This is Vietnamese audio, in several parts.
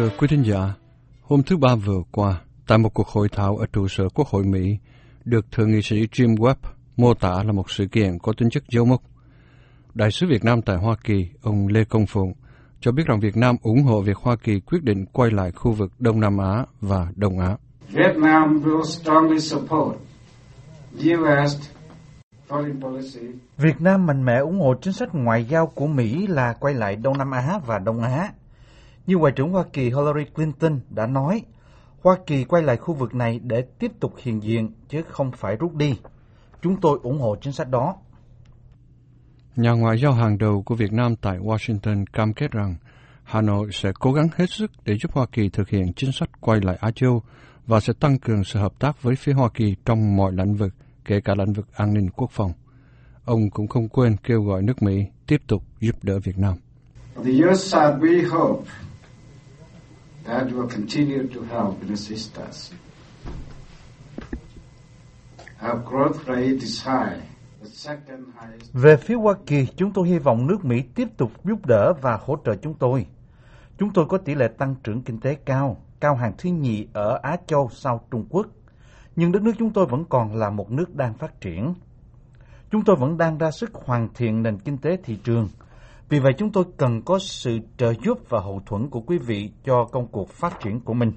thưa quý thính giả, hôm thứ Ba vừa qua, tại một cuộc hội thảo ở trụ sở Quốc hội Mỹ, được Thượng nghị sĩ Jim Webb mô tả là một sự kiện có tính chất dấu mốc. Đại sứ Việt Nam tại Hoa Kỳ, ông Lê Công Phụng, cho biết rằng Việt Nam ủng hộ việc Hoa Kỳ quyết định quay lại khu vực Đông Nam Á và Đông Á. Vietnam will strongly support U.S. foreign policy. Việt Nam mạnh mẽ ủng hộ chính sách ngoại giao của Mỹ là quay lại Đông Nam Á và Đông Á. Như Ngoại trưởng Hoa Kỳ Hillary Clinton đã nói, Hoa Kỳ quay lại khu vực này để tiếp tục hiện diện, chứ không phải rút đi. Chúng tôi ủng hộ chính sách đó. Nhà ngoại giao hàng đầu của Việt Nam tại Washington cam kết rằng Hà Nội sẽ cố gắng hết sức để giúp Hoa Kỳ thực hiện chính sách quay lại Á Châu và sẽ tăng cường sự hợp tác với phía Hoa Kỳ trong mọi lĩnh vực, kể cả lĩnh vực an ninh quốc phòng. Ông cũng không quên kêu gọi nước Mỹ tiếp tục giúp đỡ Việt Nam. The US side, we hope that will continue to help and assist us. Our growth rate is high. Về phía Hoa Kỳ, chúng tôi hy vọng nước Mỹ tiếp tục giúp đỡ và hỗ trợ chúng tôi. Chúng tôi có tỷ lệ tăng trưởng kinh tế cao, cao hàng thứ nhì ở Á Châu sau Trung Quốc. Nhưng đất nước chúng tôi vẫn còn là một nước đang phát triển. Chúng tôi vẫn đang ra sức hoàn thiện nền kinh tế thị trường. Vì vậy chúng tôi cần có sự trợ giúp và hậu thuẫn của quý vị cho công cuộc phát triển của mình.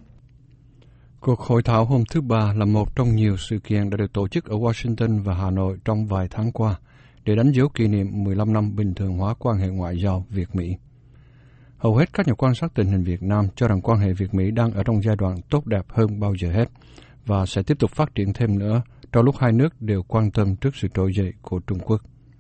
Cuộc hội thảo hôm thứ Ba là một trong nhiều sự kiện đã được tổ chức ở Washington và Hà Nội trong vài tháng qua để đánh dấu kỷ niệm 15 năm bình thường hóa quan hệ ngoại giao Việt-Mỹ. Hầu hết các nhà quan sát tình hình Việt Nam cho rằng quan hệ Việt-Mỹ đang ở trong giai đoạn tốt đẹp hơn bao giờ hết và sẽ tiếp tục phát triển thêm nữa trong lúc hai nước đều quan tâm trước sự trỗi dậy của Trung Quốc.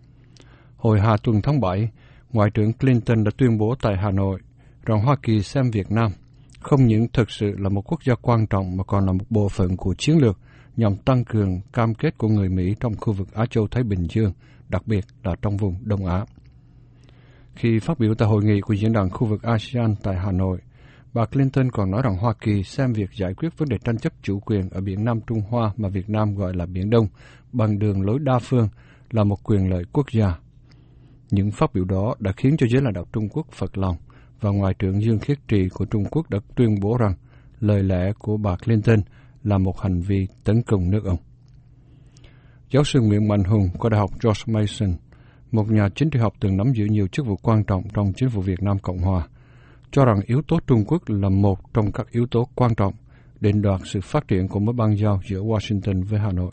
Hồi hạ tuần tháng 7, Ngoại trưởng Clinton đã tuyên bố tại Hà Nội rằng Hoa Kỳ xem Việt Nam không những thực sự là một quốc gia quan trọng mà còn là một bộ phận của chiến lược nhằm tăng cường cam kết của người Mỹ trong khu vực Á Châu Thái Bình Dương, đặc biệt là trong vùng Đông Á. Khi phát biểu tại hội nghị của diễn đàn khu vực ASEAN tại Hà Nội, bà Clinton còn nói rằng Hoa Kỳ xem việc giải quyết vấn đề tranh chấp chủ quyền ở biển Nam Trung Hoa mà Việt Nam gọi là Biển Đông bằng đường lối đa phương là một quyền lợi quốc gia. Những phát biểu đó đã khiến cho giới lãnh đạo Trung Quốc phật lòng, và Ngoại trưởng Dương Khiết Trì của Trung Quốc đã tuyên bố rằng lời lẽ của bà Clinton là một hành vi tấn công nước ông. Giáo sư Nguyễn Mạnh Hùng của Đại học George Mason, một nhà chính trị học từng nắm giữ nhiều chức vụ quan trọng trong chính phủ Việt Nam Cộng Hòa, cho rằng yếu tố Trung Quốc là một trong các yếu tố quan trọng định đoạt sự phát triển của mối bang giao giữa Washington với Hà Nội.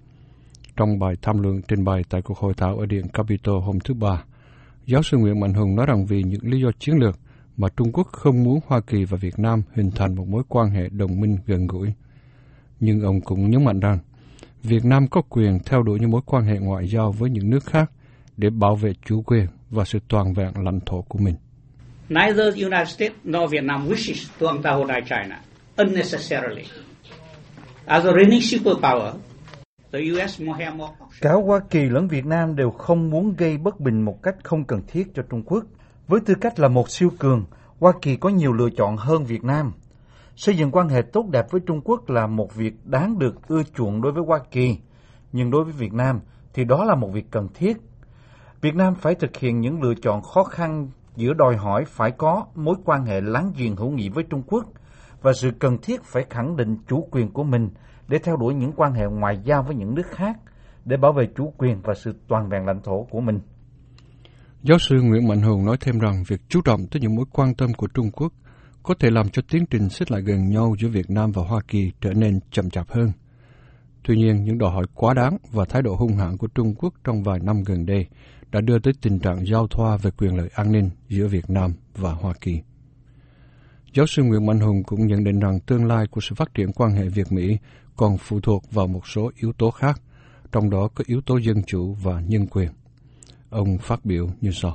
Trong bài tham luận trình bày tại cuộc hội thảo ở Điện Capitol hôm thứ Ba, giáo sư Nguyễn Mạnh Hùng nói rằng vì những lý do chiến lược mà Trung Quốc không muốn Hoa Kỳ và Việt Nam hình thành một mối quan hệ đồng minh gần gũi. Nhưng ông cũng nhấn mạnh rằng Việt Nam có quyền theo đuổi những mối quan hệ ngoại giao với những nước khác để bảo vệ chủ quyền và sự toàn vẹn lãnh thổ của mình. Neither the United States nor Vietnam wishes to antagonize China unnecessarily. As a reigning superpower, the US more have more options. Cả Hoa Kỳ lẫn Việt Nam đều không muốn gây bất bình một cách không cần thiết cho Trung Quốc. Với tư cách là một siêu cường, Hoa Kỳ có nhiều lựa chọn hơn Việt Nam. Xây dựng quan hệ tốt đẹp với Trung Quốc là một việc đáng được ưa chuộng đối với Hoa Kỳ, nhưng đối với Việt Nam thì đó là một việc cần thiết. Việt Nam phải thực hiện những lựa chọn khó khăn giữa đòi hỏi phải có mối quan hệ láng giềng hữu nghị với Trung Quốc và sự cần thiết phải khẳng định chủ quyền của mình để theo đuổi những quan hệ ngoại giao với những nước khác để bảo vệ chủ quyền và sự toàn vẹn lãnh thổ của mình. Giáo sư Nguyễn Mạnh Hùng nói thêm rằng việc chú trọng tới những mối quan tâm của Trung Quốc có thể làm cho tiến trình xích lại gần nhau giữa Việt Nam và Hoa Kỳ trở nên chậm chạp hơn. Tuy nhiên, những đòi hỏi quá đáng và thái độ hung hãn của Trung Quốc trong vài năm gần đây đã đưa tới tình trạng giao thoa về quyền lợi an ninh giữa Việt Nam và Hoa Kỳ. Giáo sư Nguyễn Mạnh Hùng cũng nhận định rằng tương lai của sự phát triển quan hệ Việt-Mỹ còn phụ thuộc vào một số yếu tố khác, trong đó có yếu tố dân chủ và nhân quyền. Ông phát biểu như sau.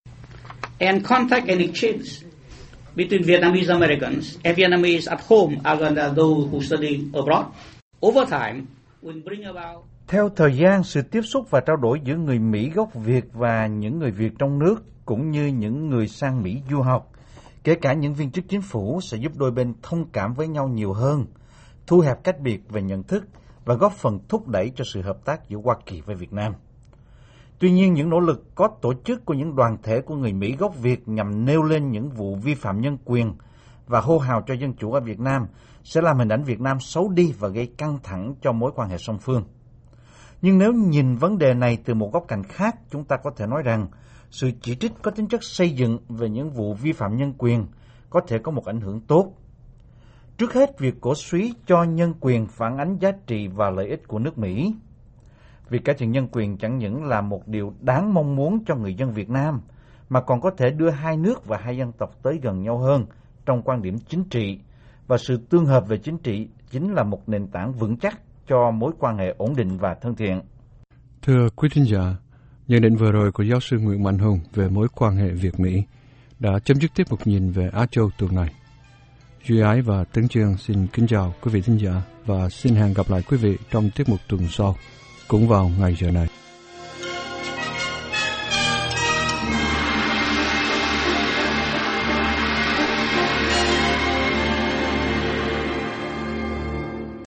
And contact and exchange between Vietnamese Americans and Vietnamese at home as well as those who study abroad over time will bring about. Theo thời gian, sự tiếp xúc và trao đổi giữa người Mỹ gốc Việt và những người Việt trong nước, cũng như những người sang Mỹ du học, kể cả những viên chức chính phủ, sẽ giúp đôi bên thông cảm với nhau nhiều hơn, thu hẹp cách biệt về nhận thức và góp phần thúc đẩy cho sự hợp tác giữa Hoa Kỳ với Việt Nam. Tuy nhiên, những nỗ lực có tổ chức của những đoàn thể của người Mỹ gốc Việt nhằm nêu lên những vụ vi phạm nhân quyền và hô hào cho dân chủ ở Việt Nam sẽ làm hình ảnh Việt Nam xấu đi và gây căng thẳng cho mối quan hệ song phương. Nhưng nếu nhìn vấn đề này từ một góc cạnh khác, chúng ta có thể nói rằng sự chỉ trích có tính chất xây dựng về những vụ vi phạm nhân quyền có thể có một ảnh hưởng tốt. Trước hết, việc cổ suý cho nhân quyền phản ánh giá trị và lợi ích của nước Mỹ. Việc cải thiện nhân quyền chẳng những là một điều đáng mong muốn cho người dân Việt Nam, mà còn có thể đưa hai nước và hai dân tộc tới gần nhau hơn trong quan điểm chính trị, và sự tương hợp về chính trị chính là một nền tảng vững chắc cho mối quan hệ ổn định và thân thiện. Thưa quý thính giả, nhận định vừa rồi của giáo sư Nguyễn Mạnh Hùng về mối quan hệ Việt-Mỹ đã chấm dứt tiết mục nhìn về Á Châu tuần này. Duy Ái và Tấn Chương xin kính chào quý vị thính giả và xin hẹn gặp lại quý vị trong tiết mục tuần sau, cũng vào ngày giờ này.